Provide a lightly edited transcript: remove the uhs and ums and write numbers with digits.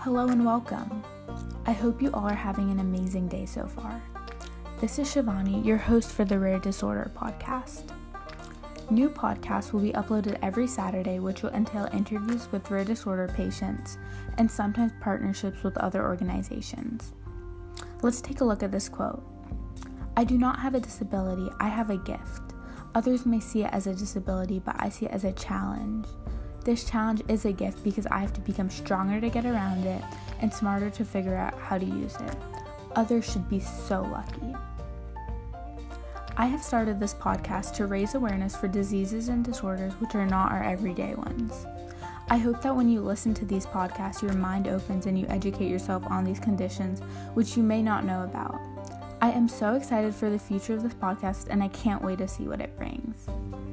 Hello and welcome. I hope you all are having an amazing day so far. This is Shivani, your host for the Rare Disorder podcast. New podcasts will be uploaded every Saturday, which will entail interviews with rare disorder patients and sometimes partnerships with other organizations. Let's take a look at this quote. I do not have a disability, I have a gift. Others may see it as a disability, but I see it as a challenge. This challenge is a gift because I have to become stronger to get around it and smarter to figure out how to use it. Others should be so lucky. I have started this podcast to raise awareness for diseases and disorders which are not our everyday ones. I hope that when you listen to these podcasts, your mind opens and you educate yourself on these conditions which you may not know about. I am so excited for the future of this podcast and I can't wait to see what it brings.